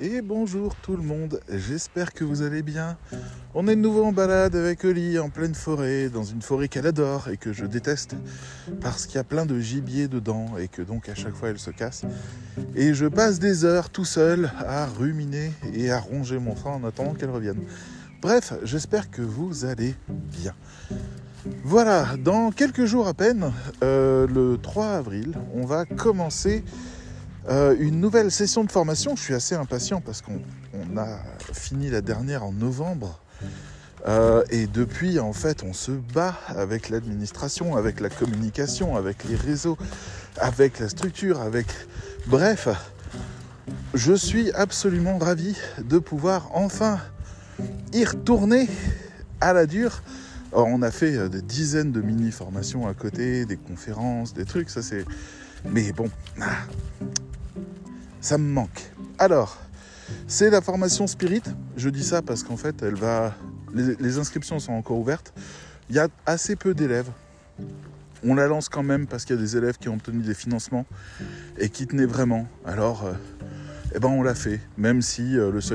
Et bonjour tout le monde, j'espère que vous allez bien. On est de nouveau en balade avec Oli en pleine forêt, dans une forêt qu'elle adore et que je déteste parce qu'il y a plein de gibier dedans et que donc à chaque fois elle se casse. Et je passe des heures tout seul à ruminer et à ronger mon frein en attendant qu'elle revienne. Bref, j'espère que vous allez bien. Voilà, dans quelques jours à peine, le 3 avril, on va commencer une nouvelle session de formation. Je suis assez impatient parce qu'on a fini la dernière en novembre et depuis en fait on se bat avec l'administration, avec la communication, avec les réseaux, avec la structure, bref, je suis absolument ravi de pouvoir enfin y retourner à la dure. Alors, on a fait des dizaines de mini-formations à côté, des conférences, des trucs, ça c'est... Mais bon, ça me manque. Alors, c'est la formation Spirit. Je dis ça parce qu'en fait, les inscriptions sont encore ouvertes. Il y a assez peu d'élèves. On la lance quand même parce qu'il y a des élèves qui ont obtenu des financements et qui tenaient vraiment. Alors, on l'a fait. Même si le seuil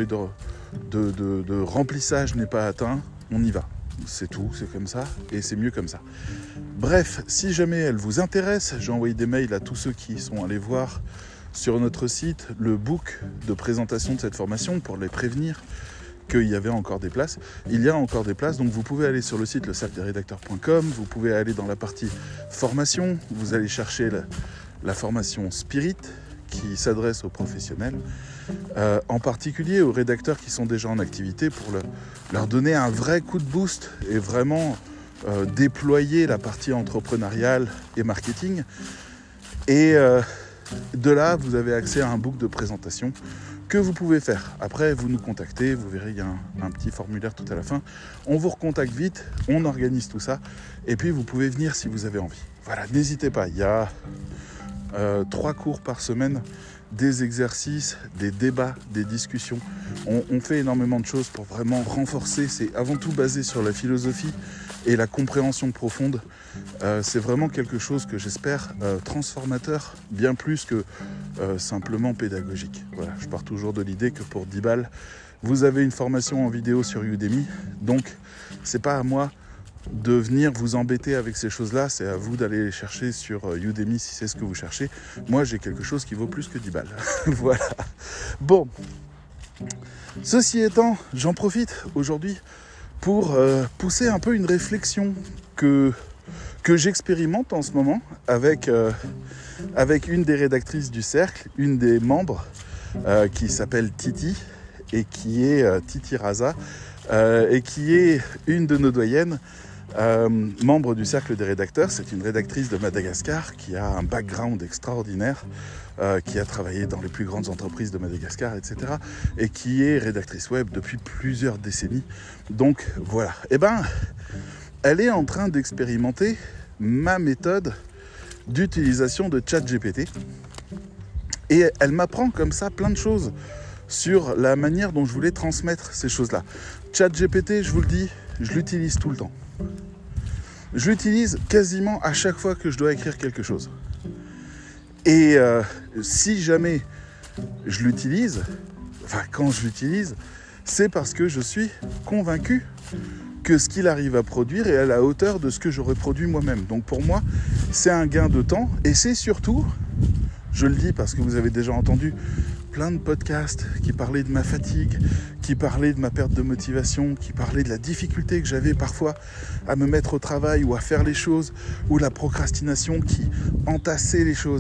de remplissage n'est pas atteint, on y va. C'est tout, c'est comme ça, et c'est mieux comme ça. Bref, si jamais elle vous intéresse, j'ai envoyé des mails à tous ceux qui sont allés voir sur notre site le book de présentation de cette formation pour les prévenir qu'il y avait encore des places. Il y a encore des places, donc vous pouvez aller sur le site lecercledesredacteurs.com, vous pouvez aller dans la partie formation, vous allez chercher la formation Spirit qui s'adresse aux professionnels, en particulier aux rédacteurs qui sont déjà en activité pour leur donner un vrai coup de boost et vraiment déployer la partie entrepreneuriale et marketing. Et de là, vous avez accès à un book de présentation que vous pouvez faire. Après, vous nous contactez, vous verrez, il y a un petit formulaire tout à la fin. On vous recontacte vite, on organise tout ça, et puis vous pouvez venir si vous avez envie. Voilà, n'hésitez pas, il y a 3 cours par semaine, des exercices, des débats, des discussions. On fait énormément de choses pour vraiment renforcer. C'est avant tout basé sur la philosophie et la compréhension profonde. C'est vraiment quelque chose que j'espère transformateur, bien plus que simplement pédagogique. Voilà, je pars toujours de l'idée que pour 10 balles, vous avez une formation en vidéo sur Udemy. Donc, c'est pas à moi de venir vous embêter avec ces choses-là, c'est à vous d'aller les chercher sur Udemy si c'est ce que vous cherchez. Moi, j'ai quelque chose qui vaut plus que 10 balles. Voilà. Bon. Ceci étant, j'en profite aujourd'hui pour pousser un peu une réflexion que j'expérimente en ce moment avec une des rédactrices du Cercle, une des membres qui s'appelle Titi et qui est Titi Raza et qui est une de nos doyennes, membre du Cercle des rédacteurs. C'est une rédactrice de Madagascar qui a un background extraordinaire, qui a travaillé dans les plus grandes entreprises de Madagascar, etc. et qui est rédactrice web depuis plusieurs décennies. Donc voilà, elle est en train d'expérimenter ma méthode d'utilisation de ChatGPT et elle m'apprend comme ça plein de choses sur la manière dont je voulais transmettre ces choses-là. ChatGPT, je vous le dis, je l'utilise tout le temps. Je l'utilise quasiment à chaque fois que je dois écrire quelque chose. Et si jamais je l'utilise, quand je l'utilise, c'est parce que je suis convaincu que ce qu'il arrive à produire est à la hauteur de ce que j'aurais produit moi-même. Donc pour moi, c'est un gain de temps et c'est surtout, je le dis parce que vous avez déjà entendu plein de podcasts qui parlaient de ma fatigue, qui parlaient de ma perte de motivation, qui parlaient de la difficulté que j'avais parfois à me mettre au travail ou à faire les choses, ou la procrastination qui entassait les choses.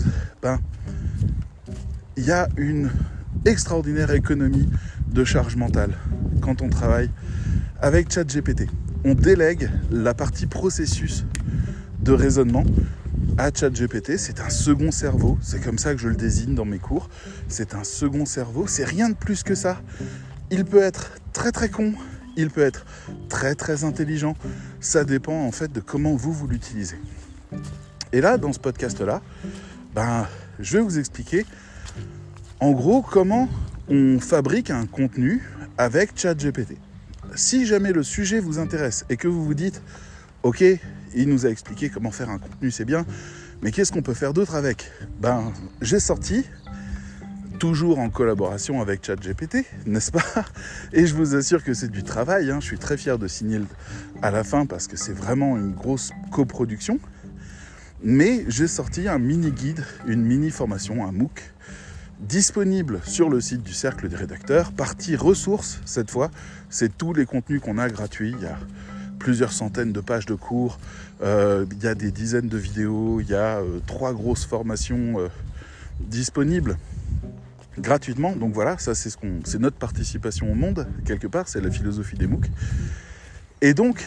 Il y a une extraordinaire économie de charge mentale quand on travaille avec ChatGPT. On délègue la partie processus de raisonnement à ChatGPT. C'est un second cerveau, c'est comme ça que je le désigne dans mes cours. C'est un second cerveau, c'est rien de plus que ça. Il peut être très très con, il peut être très très intelligent. Ça dépend en fait de comment vous l'utilisez. Et là, dans ce podcast-là, je vais vous expliquer en gros comment on fabrique un contenu avec ChatGPT. Si jamais le sujet vous intéresse et que vous vous dites « Ok, il nous a expliqué comment faire un contenu, c'est bien, mais qu'est-ce qu'on peut faire d'autre avec ?» J'ai sorti toujours en collaboration avec ChatGPT, n'est-ce pas? Et je vous assure que c'est du travail, hein. Je suis très fier de signer à la fin parce que c'est vraiment une grosse coproduction. Mais j'ai sorti un mini-guide, une mini-formation, un MOOC, disponible sur le site du Cercle des rédacteurs, partie ressources cette fois. C'est tous les contenus qu'on a gratuits. Il y a plusieurs centaines de pages de cours, il y a des dizaines de vidéos, il y a 3 grosses formations disponibles gratuitement. Donc voilà, ça c'est notre participation au monde, quelque part, c'est la philosophie des MOOC. Et donc,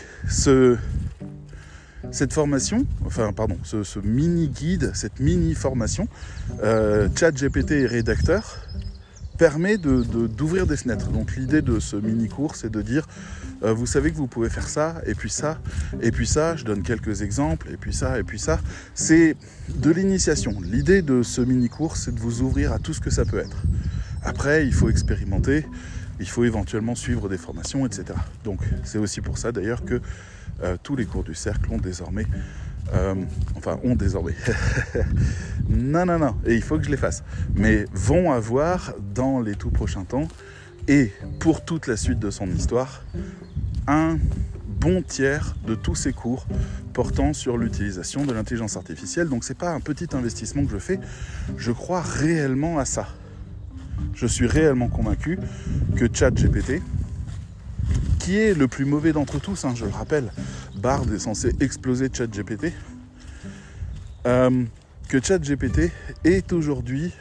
cette formation, ce mini-guide, cette mini-formation, ChatGPT et rédacteur, permet d'ouvrir des fenêtres. Donc l'idée de ce mini-cours, c'est de dire, vous savez que vous pouvez faire ça, et puis ça, et puis ça, je donne quelques exemples, et puis ça, et puis ça. C'est de l'initiation. L'idée de ce mini-cours, c'est de vous ouvrir à tout ce que ça peut être. Après, il faut expérimenter, il faut éventuellement suivre des formations, etc. Donc c'est aussi pour ça d'ailleurs que tous les cours du cercle ont désormais... non, et il faut que je les fasse. Mais vont avoir dans les tout prochains temps, et pour toute la suite de son histoire, un bon tiers de tous ces cours portant sur l'utilisation de l'intelligence artificielle. Donc c'est pas un petit investissement que je fais, je crois réellement à ça. Je suis réellement convaincu que ChatGPT, qui est le plus mauvais d'entre tous, hein, je le rappelle, Bard est censé exploser ChatGPT, que ChatGPT est aujourd'hui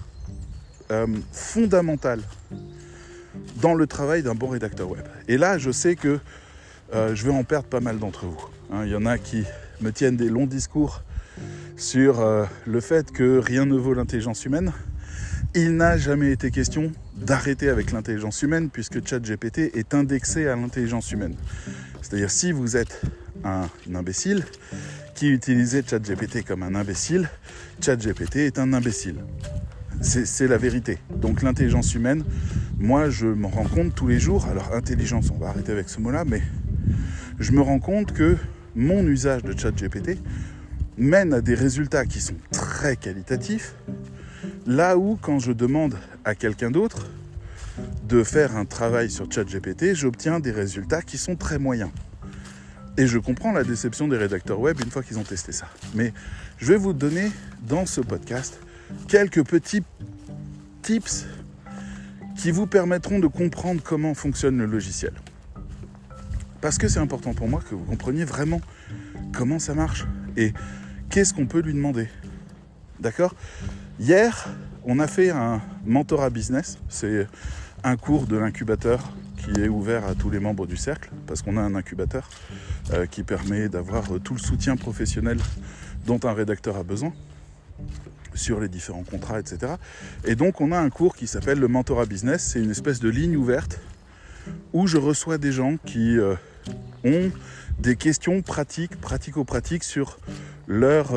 fondamental dans le travail d'un bon rédacteur web. Et là, je sais que je vais en perdre pas mal d'entre vous. Hein, il y en a qui me tiennent des longs discours sur le fait que rien ne vaut l'intelligence humaine. Il n'a jamais été question d'arrêter avec l'intelligence humaine puisque ChatGPT est indexé à l'intelligence humaine. C'est-à-dire si vous êtes un imbécile qui utilisait ChatGPT comme un imbécile, ChatGPT est un imbécile. C'est la vérité. Donc l'intelligence humaine, moi je m'en rends compte tous les jours, alors intelligence, on va arrêter avec ce mot-là, mais je me rends compte que mon usage de ChatGPT mène à des résultats qui sont très qualitatifs, là où quand je demande à quelqu'un d'autre de faire un travail sur ChatGPT, j'obtiens des résultats qui sont très moyens. Et je comprends la déception des rédacteurs web une fois qu'ils ont testé ça. Mais je vais vous donner dans ce podcast quelques petits tips qui vous permettront de comprendre comment fonctionne le logiciel. Parce que c'est important pour moi que vous compreniez vraiment comment ça marche et qu'est-ce qu'on peut lui demander. D'accord ? Hier, on a fait un mentorat business. C'est un cours de l'incubateur qui est ouvert à tous les membres du cercle, parce qu'on a un incubateur qui permet d'avoir tout le soutien professionnel dont un rédacteur a besoin sur les différents contrats, etc. Et donc, on a un cours qui s'appelle le mentorat business. C'est une espèce de ligne ouverte où je reçois des gens qui ont des questions pratico-pratiques sur leur,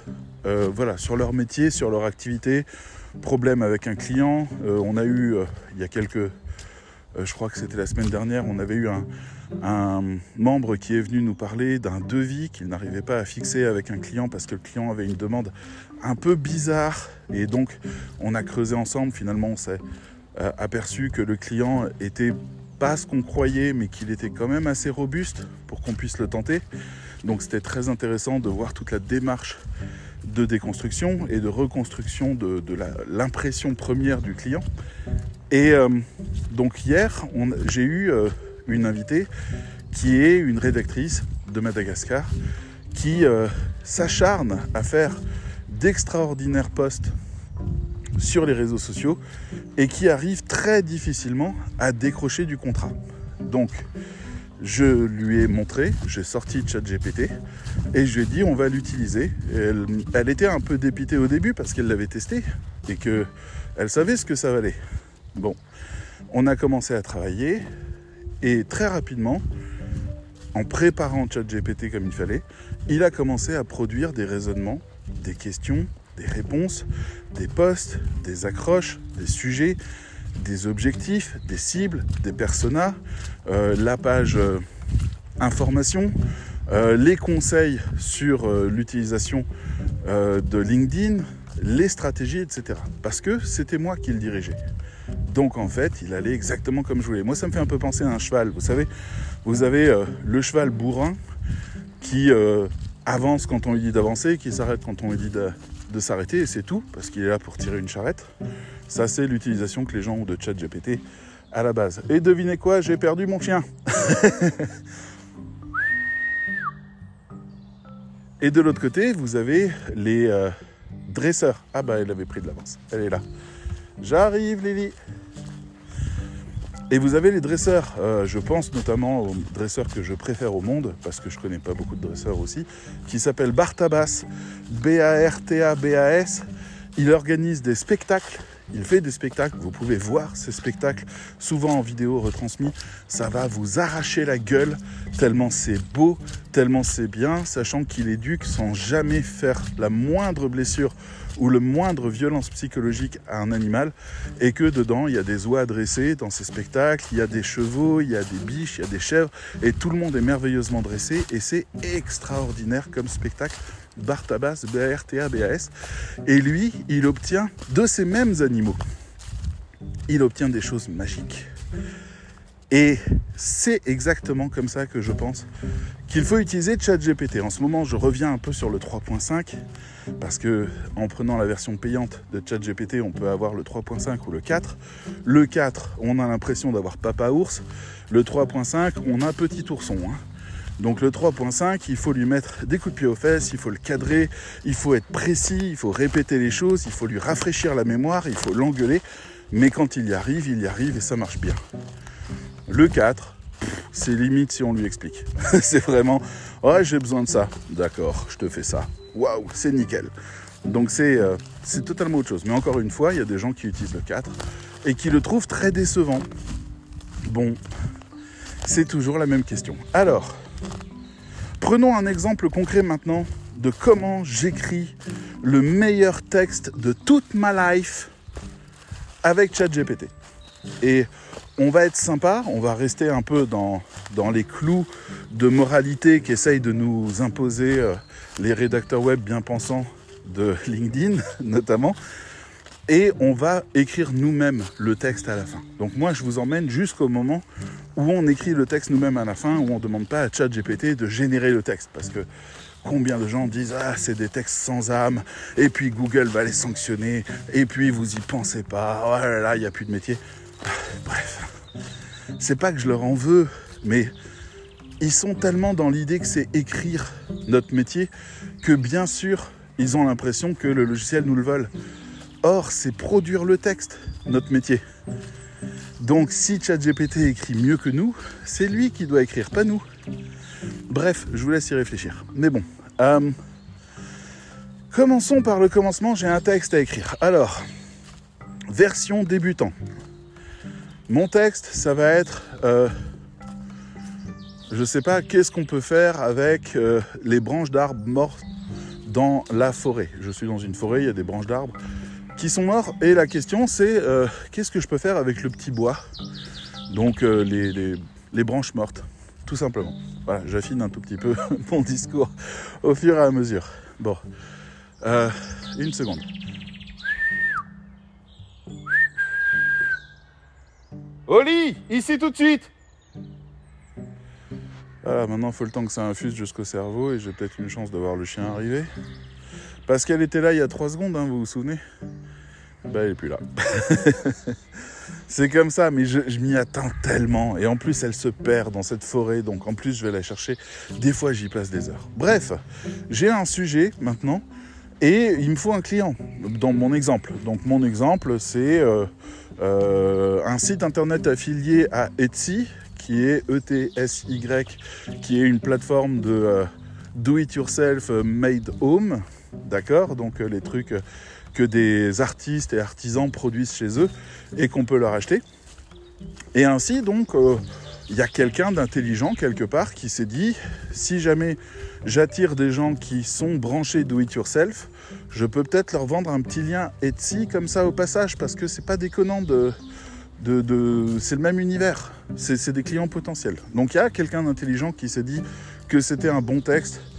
sur leur métier, sur leur activité, problème avec un client. On a eu, il y a quelques... je crois que c'était la semaine dernière, on avait eu un membre qui est venu nous parler d'un devis qu'il n'arrivait pas à fixer avec un client parce que le client avait une demande un peu bizarre. Et donc, on a creusé ensemble. Finalement, on s'est aperçu que le client était pas ce qu'on croyait, mais qu'il était quand même assez robuste pour qu'on puisse le tenter. Donc, c'était très intéressant de voir toute la démarche de déconstruction et de reconstruction de l'impression première du client. Et donc hier, j'ai eu une invitée qui est une rédactrice de Madagascar qui s'acharne à faire d'extraordinaires posts sur les réseaux sociaux et qui arrive très difficilement à décrocher du contrat. Donc, je lui ai montré, j'ai sorti ChatGPT et je lui ai dit on va l'utiliser. Elle était un peu dépitée au début parce qu'elle l'avait testé et qu'elle savait ce que ça valait. Bon, on a commencé à travailler et très rapidement, en préparant ChatGPT comme il fallait, il a commencé à produire des raisonnements, des questions, des réponses, des posts, des accroches, des sujets, des objectifs, des cibles, des personas, la page information, les conseils sur l'utilisation de LinkedIn, les stratégies, etc. Parce que c'était moi qui le dirigeais. Donc en fait, il allait exactement comme je voulais. Moi, ça me fait un peu penser à un cheval. Vous savez, vous avez le cheval bourrin qui avance quand on lui dit d'avancer, qui s'arrête quand on lui dit de s'arrêter, et c'est tout, parce qu'il est là pour tirer une charrette. Ça, c'est l'utilisation que les gens ont de ChatGPT à la base. Et devinez quoi, j'ai perdu mon chien. Et de l'autre côté, vous avez les dresseurs. Ah bah, elle avait pris de l'avance. Elle est là. J'arrive, Lily. Et vous avez les dresseurs. Je pense notamment aux dresseurs que je préfère au monde, parce que je connais pas beaucoup de dresseurs aussi, qui s'appellent Bartabas. Bartabas. Il organise des spectacles. Il fait des spectacles, vous pouvez voir ces spectacles, souvent en vidéo retransmis. Ça va vous arracher la gueule, tellement c'est beau, tellement c'est bien, sachant qu'il éduque sans jamais faire la moindre blessure ou le moindre violence psychologique à un animal, et que dedans, il y a des oies à dresser dans ces spectacles, il y a des chevaux, il y a des biches, il y a des chèvres, et tout le monde est merveilleusement dressé, et c'est extraordinaire comme spectacle. Bartabas, B-A-R-T-A-B-A-S, et lui, il obtient de ces mêmes animaux, il obtient des choses magiques. Et c'est exactement comme ça que je pense qu'il faut utiliser ChatGPT. En ce moment, je reviens un peu sur le 3.5, parce que en prenant la version payante de ChatGPT, on peut avoir le 3.5 ou le 4. Le 4, on a l'impression d'avoir papa ours. Le 3.5, on a petit ourson, hein. Donc le 3.5, il faut lui mettre des coups de pied aux fesses, il faut le cadrer, il faut être précis, il faut répéter les choses, il faut lui rafraîchir la mémoire, il faut l'engueuler. Mais quand il y arrive et ça marche bien. Le 4, c'est limite si on lui explique. C'est vraiment, oh, j'ai besoin de ça. D'accord, je te fais ça. Waouh, c'est nickel. Donc c'est totalement autre chose. Mais encore une fois, il y a des gens qui utilisent le 4 et qui le trouvent très décevant. Bon, c'est toujours la même question. Alors, prenons un exemple concret maintenant de comment j'écris le meilleur texte de toute ma life avec ChatGPT. Et on va être sympa, on va rester un peu dans les clous de moralité qu'essayent de nous imposer les rédacteurs web bien pensants de LinkedIn notamment. Et on va écrire nous-mêmes le texte à la fin. Donc moi, je vous emmène jusqu'au moment où on écrit le texte nous-mêmes à la fin, où on ne demande pas à ChatGPT de générer le texte. Parce que combien de gens disent « Ah, c'est des textes sans âme, et puis Google va les sanctionner, et puis vous y pensez pas, oh là là, il n'y a plus de métier. » Bref, c'est pas que je leur en veux, mais ils sont tellement dans l'idée que c'est écrire notre métier que bien sûr, ils ont l'impression que le logiciel nous le vole. Or, c'est produire le texte, notre métier. Donc, si ChatGPT écrit mieux que nous, c'est lui qui doit écrire, pas nous. Bref, je vous laisse y réfléchir. Mais bon, commençons par le commencement, j'ai un texte à écrire. Alors, version débutant. Mon texte, ça va être... je sais pas, qu'est-ce qu'on peut faire avec les branches d'arbres mortes dans la forêt. Je suis dans une forêt, il y a des branches d'arbres qui sont morts, et la question c'est qu'est-ce que je peux faire avec le petit bois, donc les branches mortes, tout simplement. Voilà, j'affine un tout petit peu mon discours au fur et à mesure. Bon, une seconde. Oli, ici tout de suite. Voilà, maintenant il faut le temps que ça infuse jusqu'au cerveau, et j'ai peut-être une chance de voir le chien arriver. Parce qu'elle était là il y a 3 secondes, hein, vous vous souvenez? Ben, elle n'est plus là. C'est comme ça, mais je m'y attends tellement. Et en plus, elle se perd dans cette forêt, donc en plus, je vais la chercher. Des fois, j'y passe des heures. Bref, j'ai un sujet maintenant, et il me faut un client, dans mon exemple. Donc, mon exemple, c'est un site internet affilié à Etsy, qui est ETSY, qui est une plateforme de do-it-yourself made home. D'accord, donc les trucs que des artistes et artisans produisent chez eux et qu'on peut leur acheter. Et ainsi, donc, il y a quelqu'un d'intelligent quelque part qui s'est dit, si jamais j'attire des gens qui sont branchés do-it-yourself, je peux peut-être leur vendre un petit lien Etsy comme ça au passage, parce que c'est pas déconnant c'est le même univers, c'est des clients potentiels. Donc il y a quelqu'un d'intelligent qui s'est dit que c'était un bon texte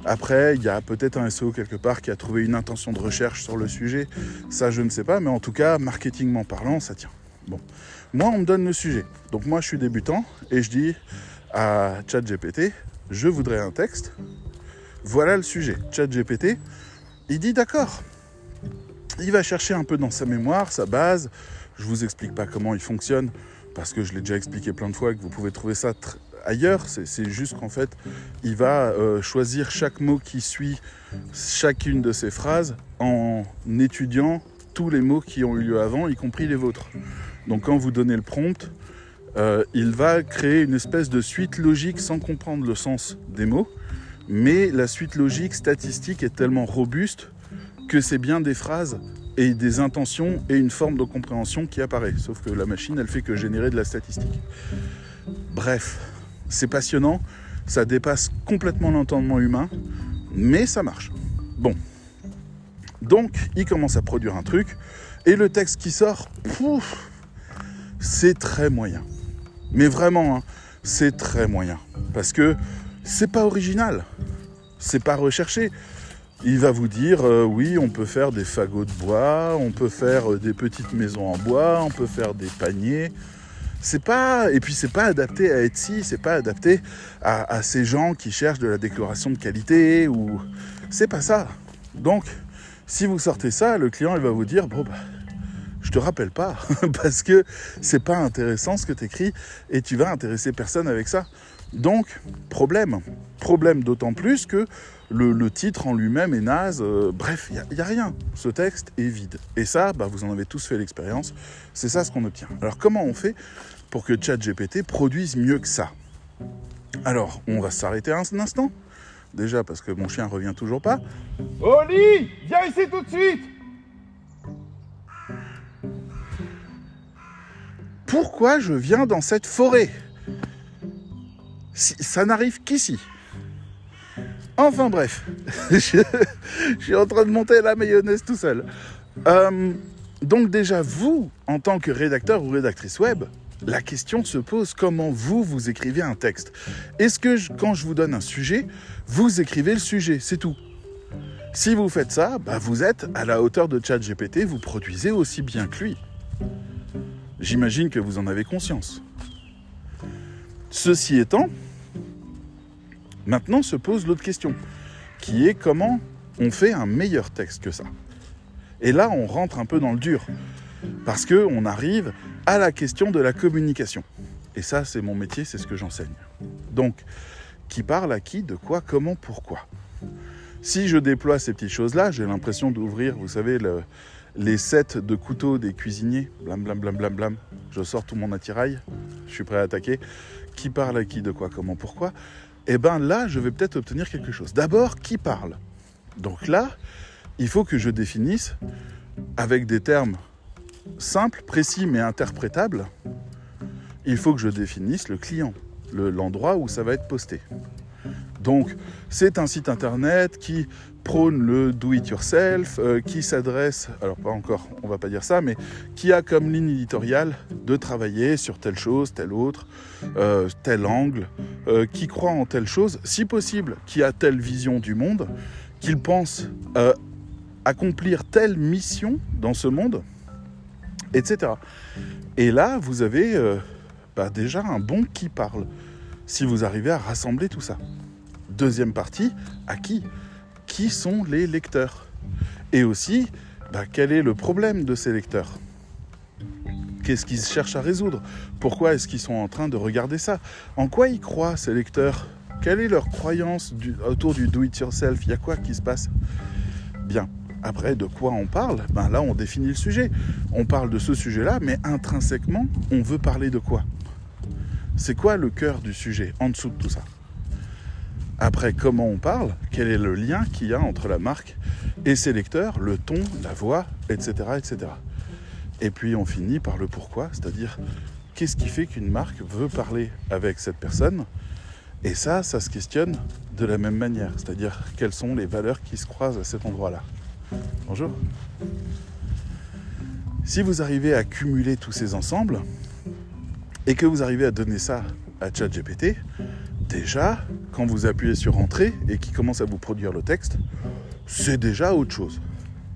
Après, il y a peut-être un SEO quelque part qui a trouvé une intention de recherche sur le sujet. Ça, je ne sais pas, mais en tout cas, marketingment parlant, ça tient. Bon, moi, on me donne le sujet. Donc moi, je suis débutant et je dis à ChatGPT, je voudrais un texte. Voilà le sujet. ChatGPT, il dit d'accord. Il va chercher un peu dans sa mémoire, sa base. Je vous explique pas comment il fonctionne parce que je l'ai déjà expliqué plein de fois et que vous pouvez trouver ça ailleurs. C'est juste qu'en fait, il va choisir chaque mot qui suit chacune de ces phrases en étudiant tous les mots qui ont eu lieu avant, y compris les vôtres. Donc quand vous donnez le prompt, il va créer une espèce de suite logique sans comprendre le sens des mots, mais la suite logique statistique est tellement robuste que c'est bien des phrases et des intentions et une forme de compréhension qui apparaît. Sauf que la machine, elle fait que générer de la statistique. Bref, c'est passionnant, ça dépasse complètement l'entendement humain, mais ça marche. Bon, donc il commence à produire un truc, et le texte qui sort, c'est très moyen. Mais vraiment, hein, c'est très moyen. Parce que c'est pas original, c'est pas recherché. Il va vous dire, oui, on peut faire des fagots de bois, on peut faire des petites maisons en bois, on peut faire des paniers. Et puis c'est pas adapté à Etsy, c'est pas adapté à ces gens qui cherchent de la décoration de qualité, ou c'est pas ça. Donc, si vous sortez ça, le client, il va vous dire, bon, je te rappelle pas, parce que c'est pas intéressant ce que tu écris, et tu vas intéresser personne avec ça. Donc, problème d'autant plus que le titre en lui-même est naze. Bref, il n'y a rien. Ce texte est vide. Et ça, vous en avez tous fait l'expérience. C'est ça ce qu'on obtient. Alors, comment on fait pour que ChatGPT produise mieux que ça? Alors, on va s'arrêter un instant. Déjà, parce que mon chien revient toujours pas. Oli, viens ici tout de suite! Pourquoi je viens dans cette forêt? Ça n'arrive qu'ici. Enfin bref, je suis en train de monter la mayonnaise tout seul. Donc déjà, vous, en tant que rédacteur ou rédactrice web, la question se pose, comment vous écrivez un texte? Est-ce que quand je vous donne un sujet, vous écrivez le sujet, c'est tout? Si vous faites ça, vous êtes à la hauteur de ChatGPT, vous produisez aussi bien que lui. J'imagine que vous en avez conscience. Ceci étant, maintenant se pose l'autre question, qui est comment on fait un meilleur texte que ça. Et là, on rentre un peu dans le dur, parce qu'on arrive à la question de la communication. Et ça, c'est mon métier, c'est ce que j'enseigne. Donc, qui parle à qui, de quoi, comment, pourquoi. Si je déploie ces petites choses-là, j'ai l'impression d'ouvrir, vous savez, les sets de couteaux des cuisiniers, blam blam blam blam blam, je sors tout mon attirail, je suis prêt à attaquer. Qui parle à qui, de quoi, comment, pourquoi? Et là, je vais peut-être obtenir quelque chose. D'abord, qui parle? Donc là, il faut que je définisse, avec des termes simples, précis, mais interprétables, il faut que je définisse le client, l'endroit où ça va être posté. Donc, c'est un site internet qui prône le do-it-yourself, qui s'adresse, alors pas encore, on va pas dire ça, mais qui a comme ligne éditoriale de travailler sur telle chose, telle autre, tel angle, qui croit en telle chose, si possible, qui a telle vision du monde, qu'il pense accomplir telle mission dans ce monde, etc. Et là, vous avez déjà un bon qui parle, si vous arrivez à rassembler tout ça. Deuxième partie, à qui? Qui sont les lecteurs? Et aussi, quel est le problème de ces lecteurs? Qu'est-ce qu'ils cherchent à résoudre? Pourquoi est-ce qu'ils sont en train de regarder ça? En quoi ils croient, ces lecteurs? Quelle est leur croyance autour du do-it-yourself? Il y a quoi qui se passe? Bien. Après, de quoi on parle? Là, on définit le sujet. On parle de ce sujet-là, mais intrinsèquement, on veut parler de quoi? C'est quoi le cœur du sujet, en dessous de tout ça? Après, comment on parle? Quel est le lien qu'il y a entre la marque et ses lecteurs, le ton, la voix, etc., etc. Et puis, on finit par le pourquoi, c'est-à-dire, qu'est-ce qui fait qu'une marque veut parler avec cette personne? Et ça se questionne de la même manière, c'est-à-dire, quelles sont les valeurs qui se croisent à cet endroit-là? Bonjour. Si vous arrivez à cumuler tous ces ensembles, et que vous arrivez à donner ça à ChatGPT, déjà, quand vous appuyez sur Entrée et qu'il commence à vous produire le texte, c'est déjà autre chose. D'accord ?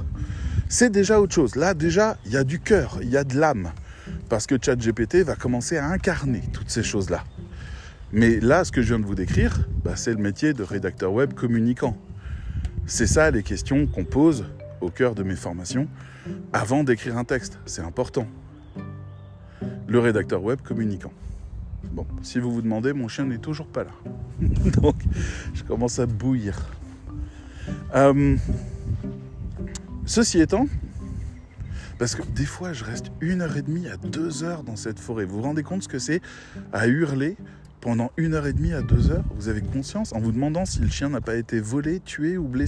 C'est déjà autre chose. Là, déjà, il y a du cœur, il y a de l'âme. Parce que ChatGPT va commencer à incarner toutes ces choses-là. Mais là, ce que je viens de vous décrire, c'est le métier de rédacteur web communicant. C'est ça les questions qu'on pose au cœur de mes formations avant d'écrire un texte. C'est important. Le rédacteur web communicant. Bon, si vous vous demandez, mon chien n'est toujours pas là. Donc, je commence à bouillir. Ceci étant, parce que des fois, je reste 1h30 à 2h dans cette forêt. Vous vous rendez compte ce que c'est à hurler pendant 1h30 à 2h ? Vous avez conscience en vous demandant si le chien n'a pas été volé, tué ou blessé ?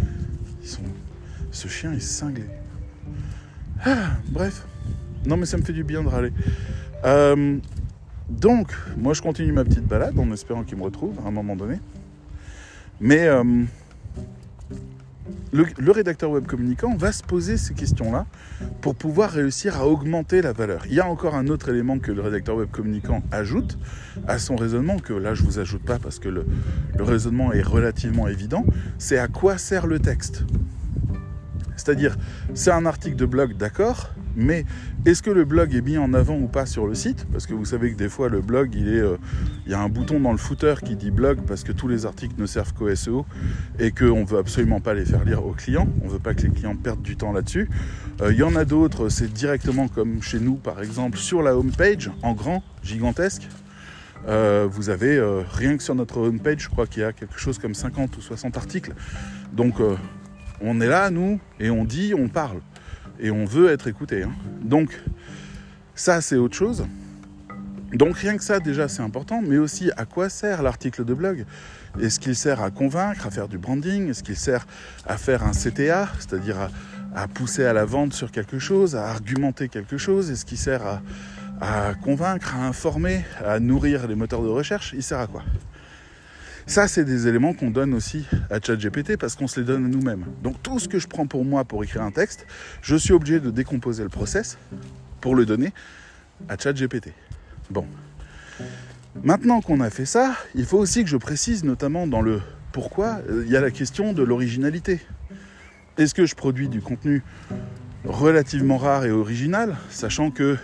Ce chien est cinglé. Bref. Non, mais ça me fait du bien de râler. Donc, moi, je continue ma petite balade en espérant qu'il me retrouve à un moment donné. Mais le rédacteur web communicant va se poser ces questions-là pour pouvoir réussir à augmenter la valeur. Il y a encore un autre élément que le rédacteur web communicant ajoute à son raisonnement, que là, je ne vous ajoute pas parce que le raisonnement est relativement évident, c'est à quoi sert le texte. C'est-à-dire, c'est un article de blog, d'accord, mais est-ce que le blog est mis en avant ou pas sur le site ? Parce que vous savez que des fois, le blog, il y a un bouton dans le footer qui dit blog parce que tous les articles ne servent qu'au SEO et qu'on ne veut absolument pas les faire lire aux clients. On ne veut pas que les clients perdent du temps là-dessus. Il y en a d'autres, c'est directement comme chez nous, par exemple, sur la homepage, en grand, gigantesque. Vous avez, rien que sur notre homepage, je crois qu'il y a quelque chose comme 50 ou 60 articles. Donc, on est là, nous, et on dit, on parle. Et on veut être écouté. Donc, ça, c'est autre chose. Donc, rien que ça, déjà, c'est important. Mais aussi, à quoi sert l'article de blog ? Est-ce qu'il sert à convaincre, à faire du branding ? Est-ce qu'il sert à faire un CTA, c'est-à-dire à pousser à la vente sur quelque chose, à argumenter quelque chose ? Est-ce qu'il sert à convaincre, à informer, à nourrir les moteurs de recherche ? Il sert à quoi ? Ça, c'est des éléments qu'on donne aussi à ChatGPT parce qu'on se les donne à nous-mêmes. Donc, tout ce que je prends pour moi pour écrire un texte, je suis obligé de décomposer le process pour le donner à ChatGPT. Bon. Maintenant qu'on a fait ça, il faut aussi que je précise, notamment dans le pourquoi, il y a la question de l'originalité. Est-ce que je produis du contenu relativement rare et original, sachant que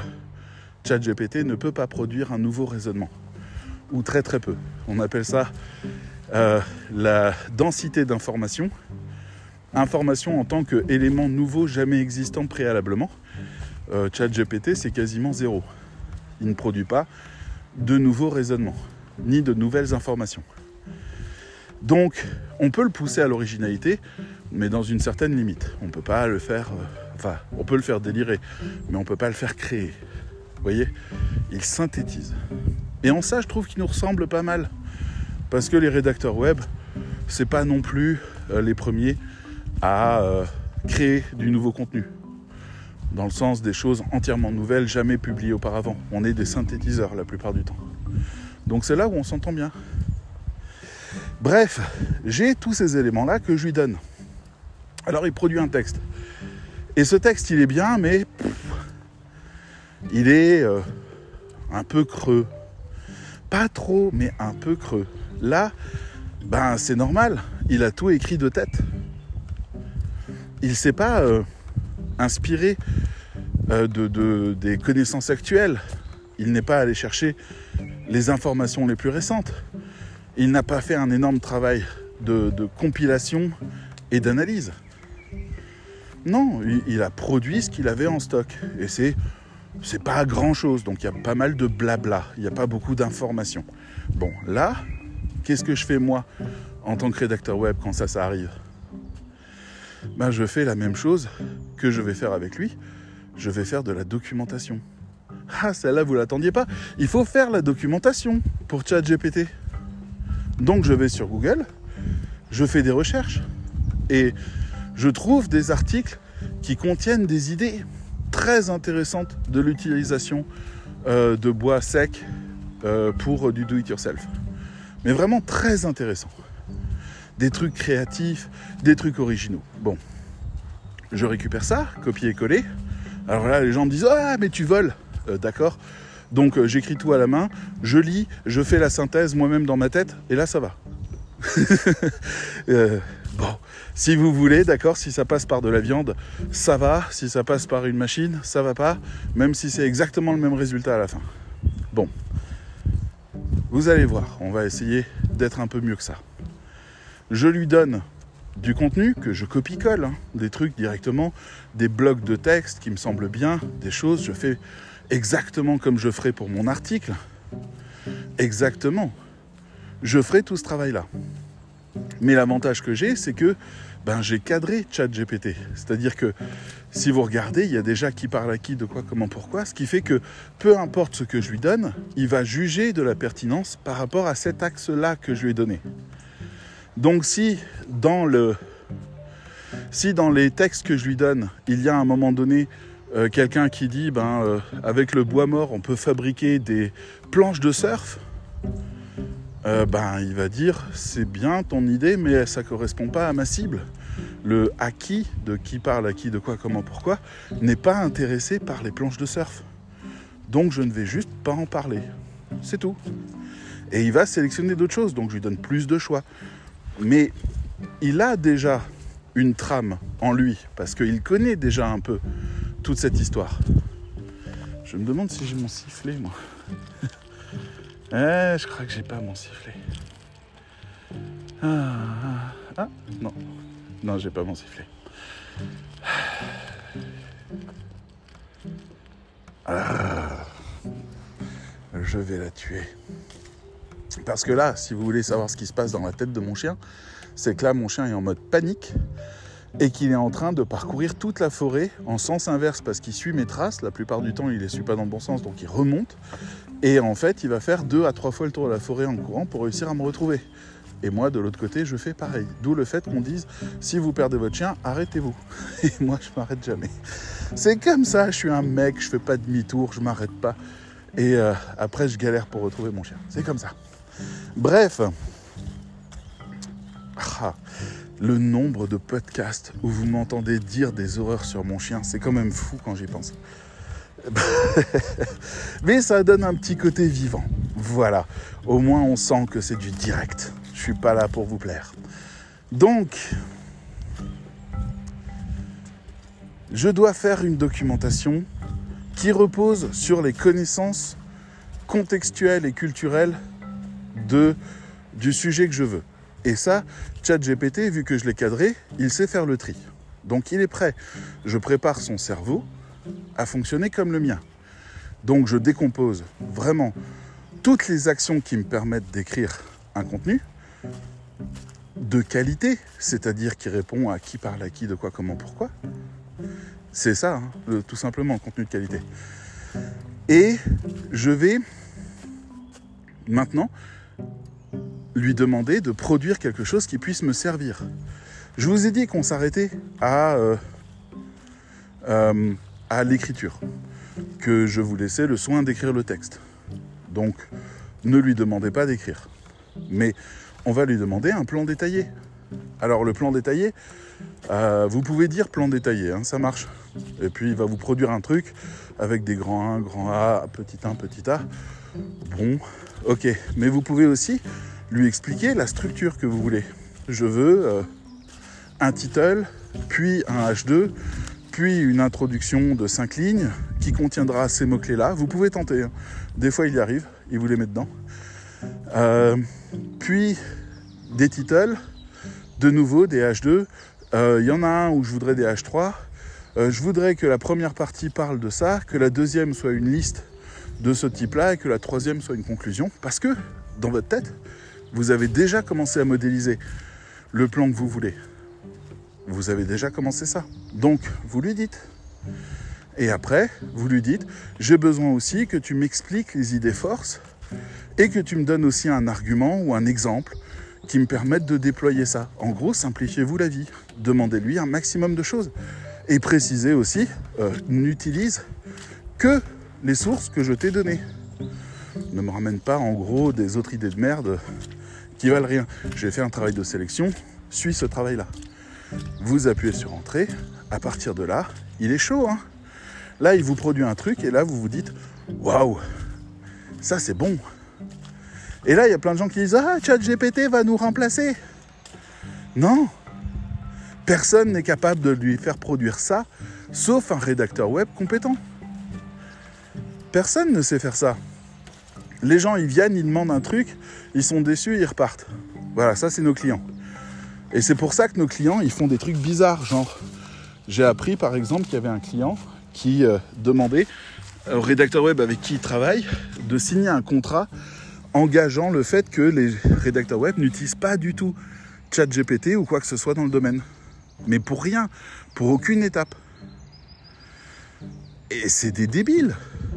ChatGPT ne peut pas produire un nouveau raisonnement ? Ou très très peu. On appelle ça la densité d'information. Information en tant qu'élément nouveau jamais existant préalablement. ChatGPT, c'est quasiment zéro. Il ne produit pas de nouveaux raisonnements, ni de nouvelles informations. Donc, on peut le pousser à l'originalité, mais dans une certaine limite. On ne peut pas le faire... on peut le faire délirer, mais on ne peut pas le faire créer. Vous voyez ? Il synthétise. Et en ça, je trouve qu'il nous ressemble pas mal. Parce que les rédacteurs web, c'est pas non plus les premiers à créer du nouveau contenu. Dans le sens des choses entièrement nouvelles, jamais publiées auparavant. On est des synthétiseurs la plupart du temps. Donc c'est là où on s'entend bien. Bref, j'ai tous ces éléments-là que je lui donne. Alors il produit un texte. Et ce texte, il est bien, mais il est un peu creux. Pas trop, mais un peu creux. Là, c'est normal. Il a tout écrit de tête. Il ne s'est pas inspiré des connaissances actuelles. Il n'est pas allé chercher les informations les plus récentes. Il n'a pas fait un énorme travail de compilation et d'analyse. Non, il a produit ce qu'il avait en stock. Et c'est pas grand-chose, donc il y a pas mal de blabla, il n'y a pas beaucoup d'informations. Bon, là, qu'est-ce que je fais moi, en tant que rédacteur web, quand ça arrive ? Je fais la même chose que je vais faire avec lui, je vais faire de la documentation. Ah, celle-là, vous ne l'attendiez pas ? Il faut faire la documentation pour ChatGPT. Donc je vais sur Google, je fais des recherches, et je trouve des articles qui contiennent des idées très intéressante de l'utilisation de bois sec pour du do-it-yourself. Mais vraiment très intéressant. Des trucs créatifs, des trucs originaux. Bon, je récupère ça, copier-coller. Alors là, les gens me disent « Ah, mais tu voles !» D'accord. Donc j'écris tout à la main, je lis, je fais la synthèse moi-même dans ma tête, et là ça va. Bon, si vous voulez, d'accord, si ça passe par de la viande, ça va. Si ça passe par une machine, ça va pas, même si c'est exactement le même résultat à la fin. Bon, vous allez voir, on va essayer d'être un peu mieux que ça. Je lui donne du contenu que je copie-colle, hein, des trucs directement, des blocs de texte qui me semblent bien, des choses, je fais exactement comme je ferais pour mon article. Exactement. Je ferai tout ce travail-là. Mais l'avantage que j'ai, c'est que j'ai cadré ChatGPT. C'est-à-dire que si vous regardez, il y a déjà qui parle à qui, de quoi, comment, pourquoi, ce qui fait que peu importe ce que je lui donne, il va juger de la pertinence par rapport à cet axe-là que je lui ai donné. Donc si dans les textes que je lui donne, il y a à un moment donné quelqu'un qui dit avec le bois mort, on peut fabriquer des planches de surf, il va dire c'est bien ton idée, mais ça ne correspond pas à ma cible. Le à qui, de qui parle à qui, de quoi, comment, pourquoi, n'est pas intéressé par les planches de surf. Donc je ne vais juste pas en parler. C'est tout. Et il va sélectionner d'autres choses, donc je lui donne plus de choix. Mais il a déjà une trame en lui, parce qu'il connaît déjà un peu toute cette histoire. Je me demande si j'ai mon sifflet, moi. Je crois que j'ai pas mon sifflet. Non, j'ai pas mon sifflet. Je vais la tuer. Parce que là, si vous voulez savoir ce qui se passe dans la tête de mon chien, c'est que là, mon chien est en mode panique et qu'il est en train de parcourir toute la forêt en sens inverse parce qu'il suit mes traces. La plupart du temps, il les suit pas dans le bon sens, donc il remonte. Et en fait, il va faire 2 à 3 fois le tour de la forêt en courant pour réussir à me retrouver. Et moi, de l'autre côté, je fais pareil. D'où le fait qu'on dise, si vous perdez votre chien, arrêtez-vous. Et moi, je m'arrête jamais. C'est comme ça, je suis un mec, je fais pas demi-tour, je m'arrête pas. Et après, je galère pour retrouver mon chien. C'est comme ça. Bref. Le nombre de podcasts où vous m'entendez dire des horreurs sur mon chien, c'est quand même fou quand j'y pense. Mais ça donne un petit côté vivant. Voilà. Au moins, on sent que c'est du direct. Je suis pas là pour vous plaire. Donc, je dois faire une documentation qui repose sur les connaissances contextuelles et culturelles du sujet que je veux. Et ça, ChatGPT, vu que je l'ai cadré, il sait faire le tri. Donc il est prêt. Je prépare son cerveau à fonctionner comme le mien. Donc je décompose vraiment toutes les actions qui me permettent d'écrire un contenu de qualité, c'est-à-dire qui répond à qui parle à qui, de quoi, comment, pourquoi. C'est ça, tout simplement, contenu de qualité. Et je vais maintenant lui demander de produire quelque chose qui puisse me servir. Je vous ai dit qu'on s'arrêtait à l'écriture, que je vous laissais le soin d'écrire le texte. Donc, ne lui demandez pas d'écrire. Mais on va lui demander un plan détaillé. Alors, le plan détaillé, vous pouvez dire plan détaillé, ça marche. Et puis, il va vous produire un truc avec des grands 1, grand A, petit 1, petit a. Bon, ok. Mais vous pouvez aussi lui expliquer la structure que vous voulez. Je veux un title, puis un H2, puis une introduction de 5 lignes qui contiendra ces mots-clés-là. Vous pouvez tenter. Des fois, il y arrive. Il vous les met dedans. Puis, des titles, de nouveau, des H2. Il y en a un où je voudrais des H3. Je voudrais que la première partie parle de ça, que la deuxième soit une liste de ce type-là et que la troisième soit une conclusion. Parce que, dans votre tête, vous avez déjà commencé à modéliser le plan que vous voulez. Vous avez déjà commencé ça. Donc, vous lui dites. Et après, vous lui dites, j'ai besoin aussi que tu m'expliques les idées forces et que tu me donnes aussi un argument ou un exemple qui me permette de déployer ça. En gros, simplifiez-vous la vie. Demandez-lui un maximum de choses. Et précisez aussi, n'utilise que les sources que je t'ai données. Ne me ramène pas, en gros, des autres idées de merde qui valent rien. J'ai fait un travail de sélection, suis ce travail-là. Vous appuyez sur Entrée, à partir de là, il est chaud, Là, il vous produit un truc, et là, vous vous dites, waouh, Ça, c'est bon. Et là, il y a plein de gens qui disent « Ah, ChatGPT va nous remplacer !» Non. Personne n'est capable de lui faire produire ça, sauf un rédacteur web compétent. Personne ne sait faire ça. Les gens, ils viennent, ils demandent un truc, ils sont déçus, ils repartent. Voilà, ça, c'est nos clients. Et c'est pour ça que nos clients, ils font des trucs bizarres. Genre, j'ai appris, par exemple, qu'il y avait un client qui demandait au rédacteur web avec qui il travaille de signer un contrat engageant le fait que les rédacteurs web n'utilisent pas du tout ChatGPT ou quoi que ce soit dans le domaine. Mais pour rien, pour aucune étape. Et c'est des débiles.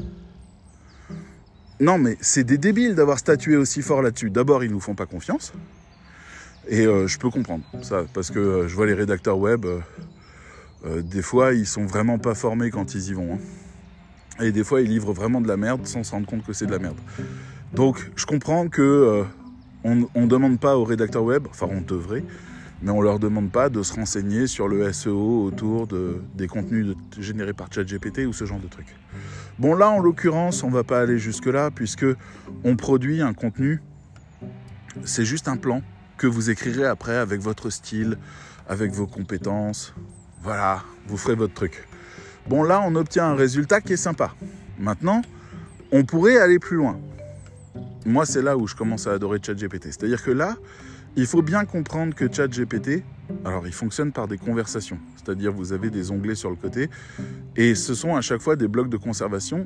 Non, mais c'est des débiles d'avoir statué aussi fort là-dessus. D'abord, ils nous font pas confiance. Et je peux comprendre ça, parce que je vois les rédacteurs web, des fois, ils sont vraiment pas formés quand ils y vont. Hein. Et des fois, ils livrent vraiment de la merde sans se rendre compte que c'est de la merde. Donc, je comprends que on demande pas aux rédacteurs web, enfin, on devrait, mais on leur demande pas de se renseigner sur le SEO autour des contenus générés par ChatGPT ou ce genre de trucs. Bon, là, en l'occurrence, on va pas aller jusque-là, puisque on produit un contenu, c'est juste un plan que vous écrirez après avec votre style, avec vos compétences. Voilà, vous ferez votre truc. Bon, là, on obtient un résultat qui est sympa. Maintenant, on pourrait aller plus loin. Moi, c'est là où je commence à adorer ChatGPT. C'est-à-dire que là, il faut bien comprendre que ChatGPT, alors il fonctionne par des conversations. C'est-à-dire vous avez des onglets sur le côté et ce sont à chaque fois des blocs de conversation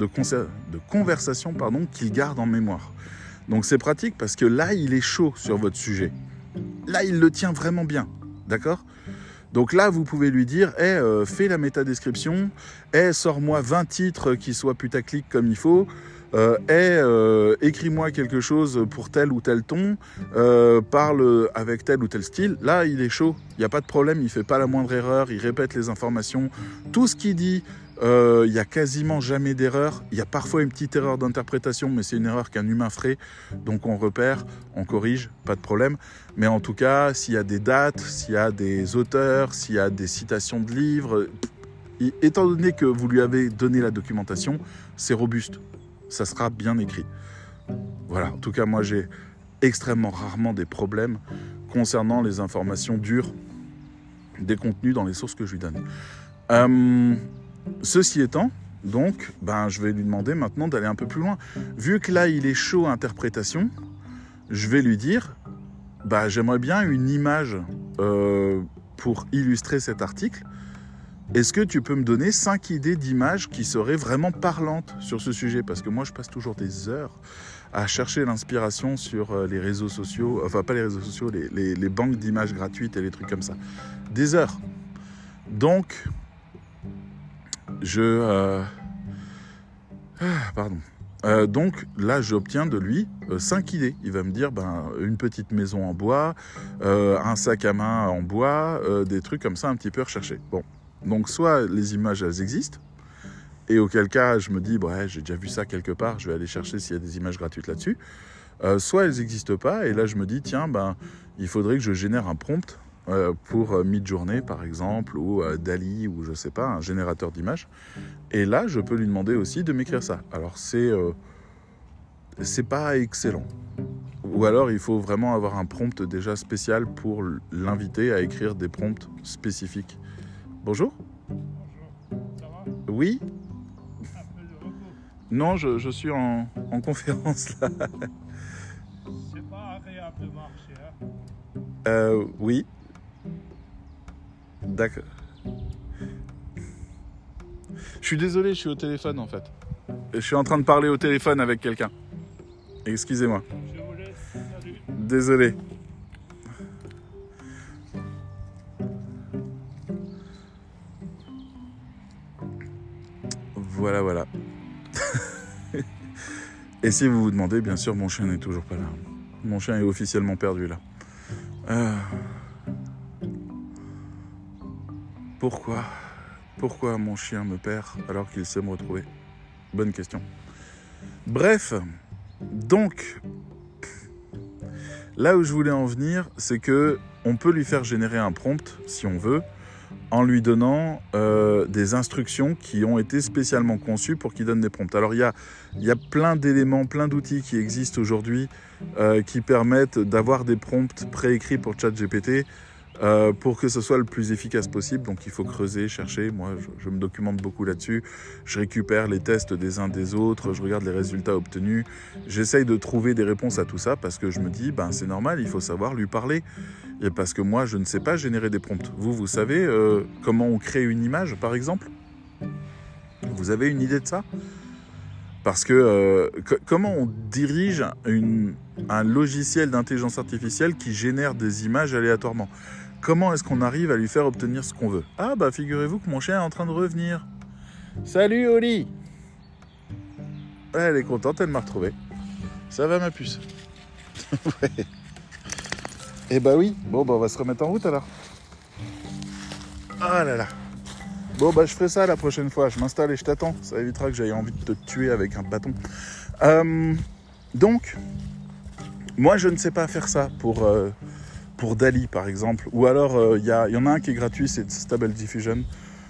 qu'il garde en mémoire. Donc c'est pratique parce que là, il est chaud sur votre sujet. Là, il le tient vraiment bien. D'accord ? Donc là, vous pouvez lui dire hey, « fais la métadescription, hey, sors-moi 20 titres qui soient putaclic comme il faut, écris-moi quelque chose pour tel ou tel ton, parle avec tel ou tel style. » Là, il est chaud, il n'y a pas de problème, il ne fait pas la moindre erreur, il répète les informations. Tout ce qu'il dit, il n'y a quasiment jamais d'erreur. Il y a parfois une petite erreur d'interprétation, mais c'est une erreur qu'un humain ferait. Donc on repère, on corrige, pas de problème. Mais en tout cas, s'il y a des dates, s'il y a des auteurs, s'il y a des citations de livres, étant donné que vous lui avez donné la documentation, c'est robuste. Ça sera bien écrit. Voilà, en tout cas, moi, j'ai extrêmement rarement des problèmes concernant les informations dures des contenus dans les sources que je lui donne. Ceci étant, donc, je vais lui demander maintenant d'aller un peu plus loin. Vu que là, il est chaud à interprétation, je vais lui dire, j'aimerais bien une image pour illustrer cet article. Est-ce que tu peux me donner 5 idées d'images qui seraient vraiment parlantes sur ce sujet ? Parce que moi, je passe toujours des heures à chercher l'inspiration sur les réseaux sociaux, enfin pas les réseaux sociaux, les banques d'images gratuites et les trucs comme ça. Des heures. Donc, donc là, j'obtiens de lui 5 idées. Il va me dire une petite maison en bois, un sac à main en bois, des trucs comme ça un petit peu recherchés. Bon. Donc soit les images elles existent, et auquel cas je me dis j'ai déjà vu ça quelque part, je vais aller chercher s'il y a des images gratuites là-dessus, soit elles n'existent pas, et là je me dis tiens il faudrait que je génère un prompt pour Midjourney par exemple, ou Dali, ou je sais pas, un générateur d'images, et là je peux lui demander aussi de m'écrire ça. Alors c'est pas excellent, ou alors il faut vraiment avoir un prompt déjà spécial pour l'inviter à écrire des prompts spécifiques. Bonjour. Bonjour, ça va ? Oui. Un peu de repos. Non, je suis en conférence là. C'est pas agréable de marcher, hein ? Oui. D'accord. Je suis désolé, je suis au téléphone en fait. Je suis en train de parler au téléphone avec quelqu'un. Excusez-moi. Je vous laisse, salut. Désolé. Voilà. Et si vous vous demandez, bien sûr, mon chien n'est toujours pas là. Mon chien est officiellement perdu là. Pourquoi mon chien me perd alors qu'il sait me retrouver ? Bonne question. Bref, donc, là où je voulais en venir, c'est que on peut lui faire générer un prompt, si on veut, en lui donnant des instructions qui ont été spécialement conçues pour qu'il donne des prompts. Alors il y a plein d'éléments, plein d'outils qui existent aujourd'hui qui permettent d'avoir des prompts préécrits pour ChatGPT pour que ce soit le plus efficace possible. Donc il faut creuser, chercher. Moi je me documente beaucoup là-dessus. Je récupère les tests des uns des autres, je regarde les résultats obtenus. J'essaye de trouver des réponses à tout ça parce que je me dis c'est normal, il faut savoir lui parler. Et parce que moi je ne sais pas générer des prompts. Vous savez comment on crée une image par exemple? Vous avez une idée de ça? Parce que comment on dirige un logiciel d'intelligence artificielle qui génère des images aléatoirement? Comment est-ce qu'on arrive à lui faire obtenir ce qu'on veut? Ah figurez-vous que mon chien est en train de revenir. Salut Oli! Elle est contente, elle m'a retrouvé. Ça va ma puce? Ouais. Eh oui, bon on va se remettre en route alors. Ah là là. Bon je ferai ça la prochaine fois, je m'installe et je t'attends. Ça évitera que j'aie envie de te tuer avec un bâton. Donc, moi je ne sais pas faire ça pour DALL-E par exemple. Ou alors il y en a un qui est gratuit, c'est Stable Diffusion.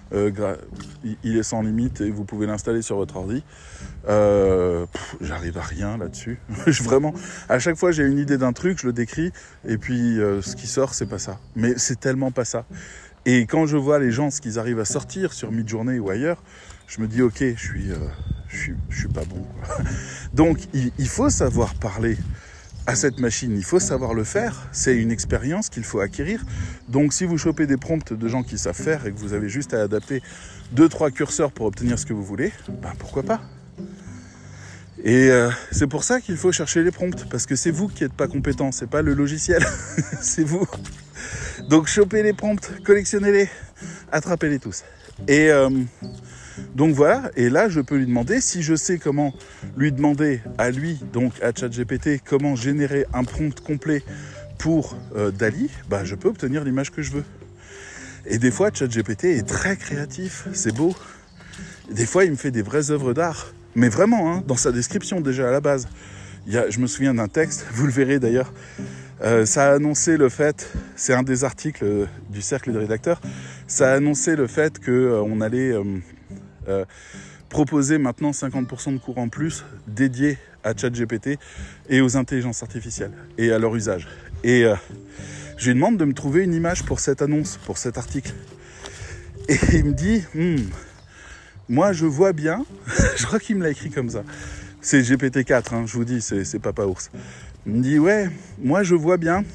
Il est sans limite et vous pouvez l'installer sur votre ordi. J'arrive à rien là-dessus. Vraiment, à chaque fois j'ai une idée d'un truc, je le décris et puis ce qui sort c'est pas ça. Mais c'est tellement pas ça. Et quand je vois les gens ce qu'ils arrivent à sortir sur Midjourney ou ailleurs, je me dis ok, je suis pas bon quoi. Donc il faut savoir parler à cette machine, il faut savoir le faire, c'est une expérience qu'il faut acquérir. Donc si vous chopez des prompts de gens qui savent faire et que vous avez juste à adapter 2-3 curseurs pour obtenir ce que vous voulez, pourquoi pas. Et c'est pour ça qu'il faut chercher les prompts, parce que c'est vous qui n'êtes pas compétent, c'est pas le logiciel, c'est vous. Donc chopez les prompts, collectionnez-les, attrapez-les tous. Et donc voilà, et là je peux lui demander, si je sais comment lui demander à lui, donc à ChatGPT, comment générer un prompt complet pour DALL-E, je peux obtenir l'image que je veux. Et des fois ChatGPT est très créatif, c'est beau. Des fois il me fait des vraies œuvres d'art, mais vraiment, dans sa description déjà à la base. Je me souviens d'un texte, vous le verrez d'ailleurs, ça a annoncé le fait, c'est un des articles du cercle des rédacteurs, ça a annoncé le fait qu'on allait proposer maintenant 50% de cours en plus dédiés à ChatGPT et aux intelligences artificielles et à leur usage. Et je lui demande de me trouver une image pour cette annonce, pour cet article. Et il me dit, moi je vois bien, je crois qu'il me l'a écrit comme ça, c'est GPT-4, je vous dis, c'est Papa Ours. Il me dit, ouais, moi je vois bien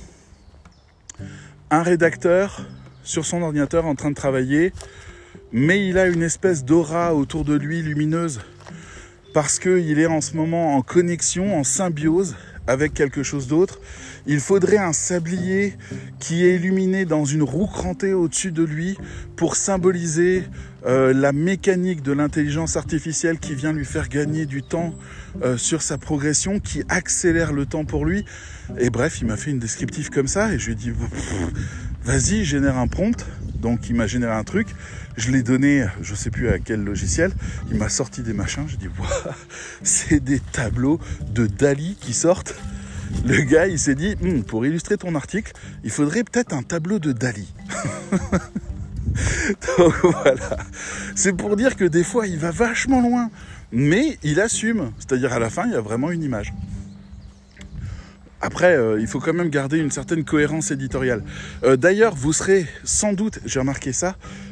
un rédacteur sur son ordinateur en train de travailler, mais il a une espèce d'aura autour de lui lumineuse, parce qu'il est en ce moment en connexion, en symbiose avec quelque chose d'autre. Il faudrait un sablier qui est illuminé dans une roue crantée au-dessus de lui pour symboliser la mécanique de l'intelligence artificielle qui vient lui faire gagner du temps sur sa progression, qui accélère le temps pour lui. Et bref, il m'a fait une descriptive comme ça et je lui ai dit vas-y, génère un prompt. Donc il m'a généré un truc, je l'ai donné, je sais plus à quel logiciel, il m'a sorti des machins, j'ai dit waouh, c'est des tableaux de DALL-E qui sortent. Le gars il s'est dit pour illustrer ton article, il faudrait peut-être un tableau de DALL-E. Donc voilà, c'est pour dire que des fois il va vachement loin, mais il assume, c'est-à-dire à la fin il y a vraiment une image. Après, il faut quand même garder une certaine cohérence éditoriale. D'ailleurs, vous serez sans doute, j'ai remarqué ça,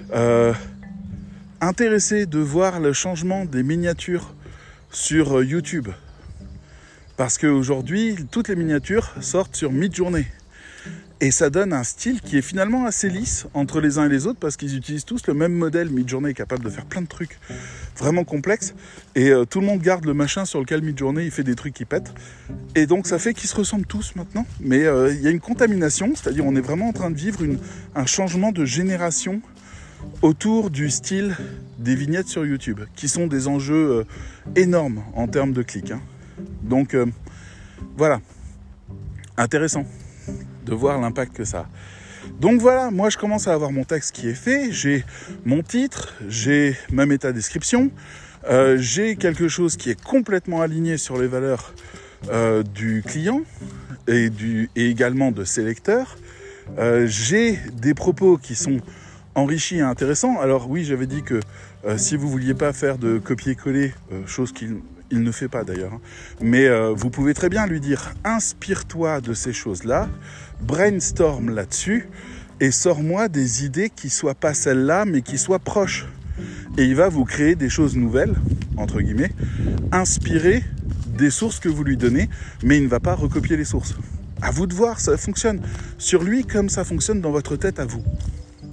intéressé de voir le changement des miniatures sur YouTube. Parce qu'aujourd'hui, toutes les miniatures sortent sur Midjourney. Et ça donne un style qui est finalement assez lisse entre les uns et les autres parce qu'ils utilisent tous le même modèle. Midjourney est capable de faire plein de trucs vraiment complexes. Et tout le monde garde le machin sur lequel Midjourney il fait des trucs qui pètent. Et donc ça fait qu'ils se ressemblent tous maintenant. Mais il y a une contamination, c'est-à-dire on est vraiment en train de vivre un changement de génération autour du style des vignettes sur YouTube, qui sont des enjeux énormes en termes de clics. Donc voilà, intéressant de voir l'impact que ça a. Donc voilà, moi je commence à avoir mon texte qui est fait, j'ai mon titre, j'ai ma métadescription, j'ai quelque chose qui est complètement aligné sur les valeurs du client et également de ses lecteurs, j'ai des propos qui sont enrichi et intéressant. Alors oui, j'avais dit que si vous vouliez pas faire de copier-coller, chose qu'il ne fait pas d'ailleurs, hein, mais vous pouvez très bien lui dire inspire-toi de ces choses-là, brainstorm là-dessus et sors-moi des idées qui soient pas celles-là mais qui soient proches. Et il va vous créer des choses nouvelles, entre guillemets, inspirées des sources que vous lui donnez, mais il ne va pas recopier les sources. À vous de voir, ça fonctionne sur lui comme ça fonctionne dans votre tête à vous. D'accord ?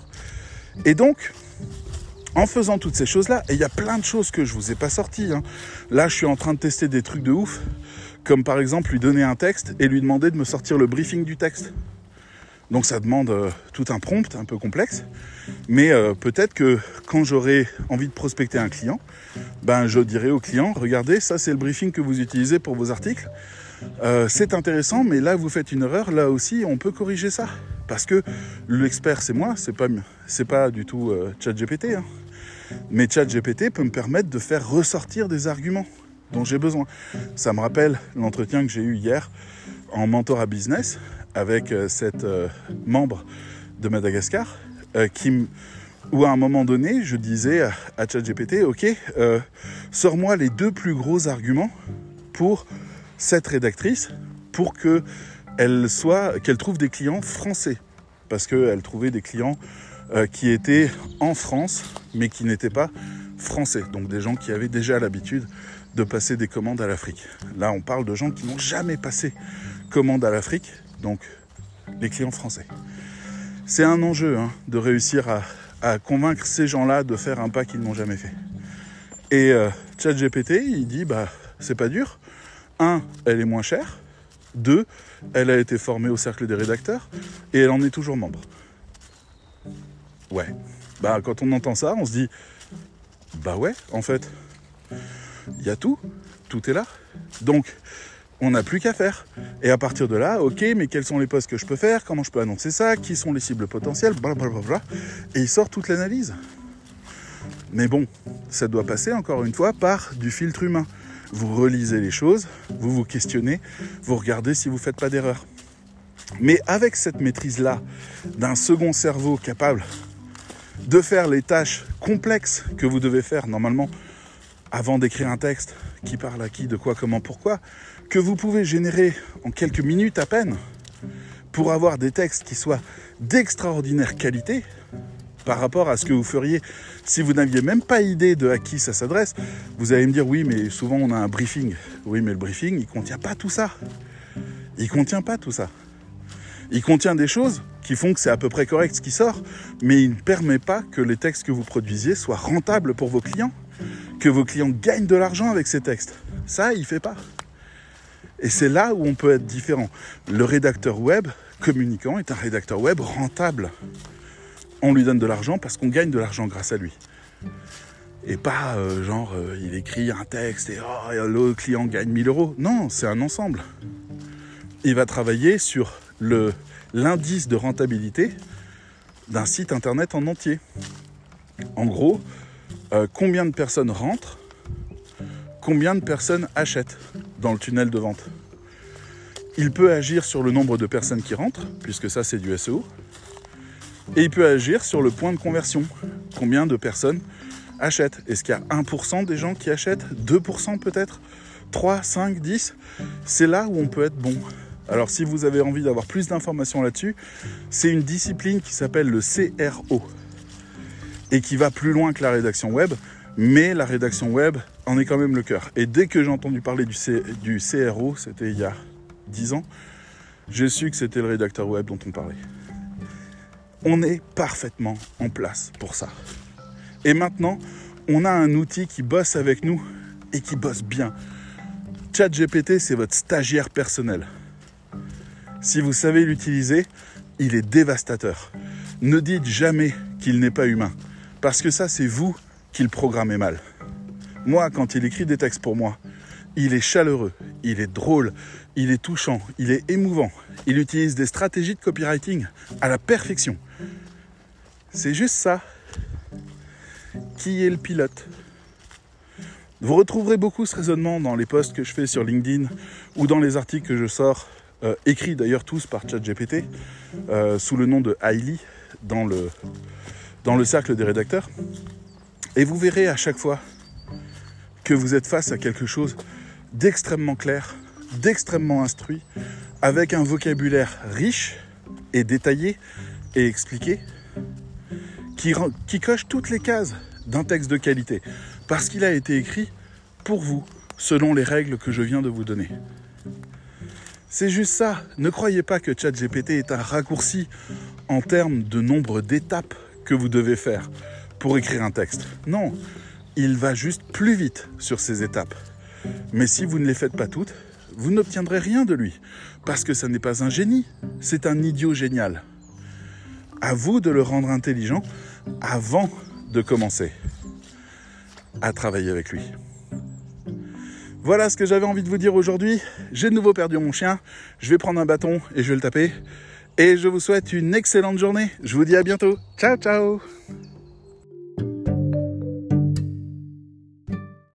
Et donc, en faisant toutes ces choses-là, et il y a plein de choses que je vous ai pas sorties, hein. Là, je suis en train de tester des trucs de ouf, comme par exemple lui donner un texte et lui demander de me sortir le briefing du texte. Donc ça demande tout un prompt un peu complexe, mais peut-être que quand j'aurai envie de prospecter un client, ben je dirai au client, regardez, ça c'est le briefing que vous utilisez pour vos articles, c'est intéressant, mais là vous faites une erreur, là aussi on peut corriger ça, parce que l'expert c'est moi, c'est pas du tout ChatGPT, hein. Mais ChatGPT peut me permettre de faire ressortir des arguments dont j'ai besoin. Ça me rappelle l'entretien que j'ai eu hier en mentorat business avec cette membre de Madagascar où à un moment donné je disais à ChatGPT, ok, sors-moi les 2 plus gros arguments pour cette rédactrice pour qu'elle trouve des clients français, parce qu'elle trouvait des clients qui étaient en France mais qui n'étaient pas français, donc des gens qui avaient déjà l'habitude de passer des commandes à l'Afrique. Là on parle de gens qui n'ont jamais passé commande à l'Afrique, donc les clients français. C'est un enjeu hein, de réussir à convaincre ces gens-là de faire un pas qu'ils n'ont jamais fait. Et ChatGPT, il dit, bah c'est pas dur. 1, elle est moins chère. 2, elle a été formée au cercle des rédacteurs et elle en est toujours membre. Ouais. Bah quand on entend ça, on se dit, bah ouais, en fait, il y a tout est là. Donc, on n'a plus qu'à faire. Et à partir de là, ok, mais quels sont les posts que je peux faire? Comment je peux annoncer ça? Qui sont les cibles potentielles? Blablabla. Et il sort toute l'analyse. Mais bon, ça doit passer encore une fois par du filtre humain. Vous relisez les choses, vous vous questionnez, vous regardez si vous ne faites pas d'erreur. Mais avec cette maîtrise-là, d'un second cerveau capable de faire les tâches complexes que vous devez faire normalement avant d'écrire un texte, qui parle à qui, de quoi, comment, pourquoi, que vous pouvez générer en quelques minutes à peine pour avoir des textes qui soient d'extraordinaire qualité par rapport à ce que vous feriez si vous n'aviez même pas idée de à qui ça s'adresse. Vous allez me dire, oui, mais souvent on a un briefing. Oui, mais le briefing, il ne contient pas tout ça. Il ne contient pas tout ça. Il contient des choses qui font que c'est à peu près correct ce qui sort, mais il ne permet pas que les textes que vous produisiez soient rentables pour vos clients, que vos clients gagnent de l'argent avec ces textes. Ça, il ne fait pas. Et c'est là où on peut être différent. Le rédacteur web communicant est un rédacteur web rentable. On lui donne de l'argent parce qu'on gagne de l'argent grâce à lui. Et pas il écrit un texte et le client gagne 1000 €. Non, c'est un ensemble. Il va travailler sur l'indice de rentabilité d'un site internet en entier. En gros, combien de personnes rentrent, combien de personnes achètent dans le tunnel de vente. Il peut agir sur le nombre de personnes qui rentrent, puisque ça c'est du SEO, et il peut agir sur le point de conversion. Combien de personnes achètent? Est-ce qu'il y a 1% des gens qui achètent? 2% peut-être? 3, 5, 10? C'est là où on peut être bon. Alors si vous avez envie d'avoir plus d'informations là-dessus, c'est une discipline qui s'appelle le CRO et qui va plus loin que la rédaction web, mais la rédaction web en est quand même le cœur. Et dès que j'ai entendu parler du CRO, c'était il y a 10 ans, j'ai su que c'était le rédacteur web dont on parlait. On est parfaitement en place pour ça. Et maintenant, on a un outil qui bosse avec nous et qui bosse bien. ChatGPT, c'est votre stagiaire personnel. Si vous savez l'utiliser, il est dévastateur. Ne dites jamais qu'il n'est pas humain, parce que ça, c'est vous qui le programmez mal. Moi, quand il écrit des textes pour moi, il est chaleureux, il est drôle, il est touchant, il est émouvant. Il utilise des stratégies de copywriting à la perfection. C'est juste ça. Qui est le pilote? Vous retrouverez beaucoup ce raisonnement dans les posts que je fais sur LinkedIn ou dans les articles que je sors, écrits d'ailleurs tous par ChatGPT, sous le nom de Hailey, dans dans le cercle des rédacteurs. Et vous verrez à chaque fois que vous êtes face à quelque chose d'extrêmement clair, d'extrêmement instruit, avec un vocabulaire riche et détaillé et expliqué, qui coche toutes les cases d'un texte de qualité, parce qu'il a été écrit pour vous, selon les règles que je viens de vous donner. C'est juste ça. Ne croyez pas que ChatGPT est un raccourci en termes de nombre d'étapes que vous devez faire pour écrire un texte. Non, il va juste plus vite sur ces étapes. Mais si vous ne les faites pas toutes, vous n'obtiendrez rien de lui, parce que ça n'est pas un génie, c'est un idiot génial. À vous de le rendre intelligent avant de commencer à travailler avec lui. Voilà ce que j'avais envie de vous dire aujourd'hui. J'ai de nouveau perdu mon chien. Je vais prendre un bâton et je vais le taper. Et je vous souhaite une excellente journée. Je vous dis à bientôt. Ciao, ciao!